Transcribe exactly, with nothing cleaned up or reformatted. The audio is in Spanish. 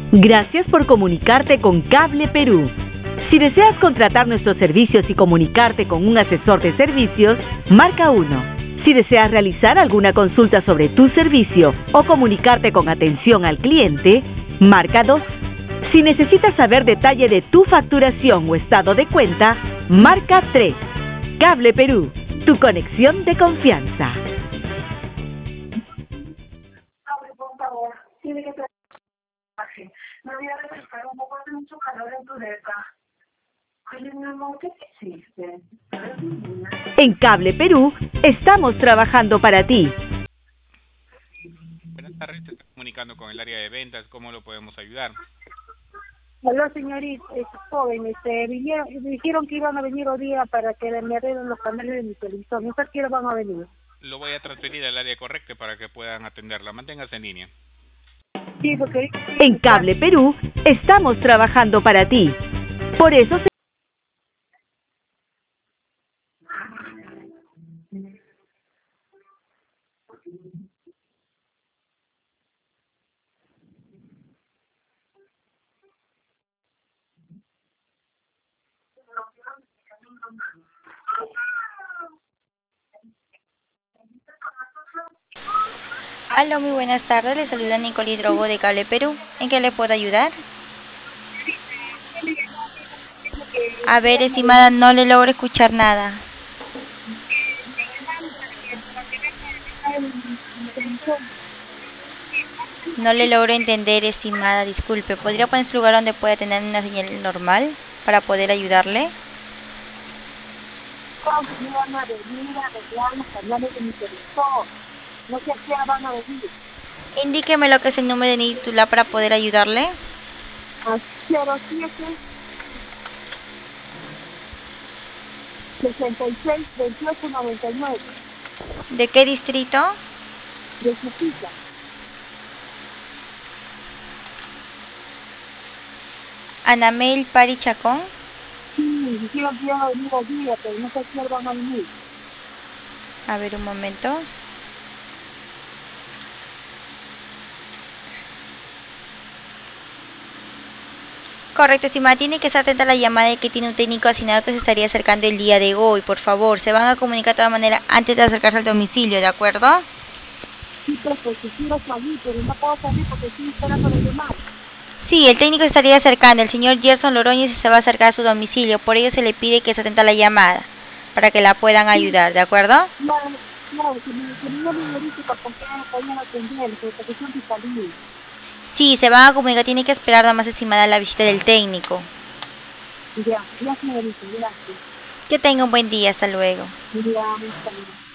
Gracias por comunicarte con Cable Perú. Si deseas contratar nuestros servicios y comunicarte con un asesor de servicios, marca uno. Si deseas realizar alguna consulta sobre tu servicio o comunicarte con atención al cliente, marca dos. Si necesitas saber detalle de tu facturación o estado de cuenta, marca tres. Cable Perú, tu conexión de confianza. Abre, por favor. Tiene que traer. Me voy a refrescar un poco, hace mucho calor en tu depa. Oye, mi amor, ¿qué te hiciste? En Cable Perú, estamos trabajando para ti. Buenas tardes, te está comunicando con el área de ventas, ¿cómo lo podemos ayudar? Hola, señorita, es joven, este, vinieron, me dijeron que iban a venir hoy día para que me arreglen los paneles de mi televisor. No sé a qué hora van a venir. Lo voy a transferir al área correcta para que puedan atenderla. Manténgase en línea. Sí, porque... En Cable Perú, estamos trabajando para ti. Por eso se... Aló, muy buenas tardes, le saluda Nicole Drogo de Cable Perú. ¿En qué le puedo ayudar? A ver, estimada, no le logro escuchar nada. No le logro entender, estimada, disculpe. ¿Podría ponerse un lugar donde pueda tener una señal normal para poder ayudarle? van a venir a arreglar los paneles de mi televisor. No sé a qué hora van a venir. Indíqueme lo que es el número de mi titular para poder ayudarle. A cero siete sesenta y seis veintiocho noventa y nueve. ¿De qué distrito? De su cita. Anamel Pari Chacón. Sí, dijeron que iban a venir hoy día, pero no sé a qué hora van a venir. A ver, un momento. Correcto, estimada. Tiene que estar atenta a la llamada de que tiene un técnico asignado que se estaría acercando el día de hoy. Por favor, se van a comunicar de todas maneras antes de acercarse al domicilio, ¿de acuerdo? Sí, pero porque quiero salir, pero no puedo salir porque estoy esperando los demás. Sí, el técnico se estaría acercando, el señor Gerson Loroñez, y se va a acercar a su domicilio. Por ello se le pide que se atenta a la llamada para que la puedan ayudar, ¿de acuerdo? Claro, claro, que me que me llamen ahorita para que vayan a atender, porque son de salir. Sí, se van a comunicar, tiene que esperar nada más, estimada, la visita del técnico. Ya, ya señorita, gracias. Que tenga un buen día, hasta luego. Ya, está bien.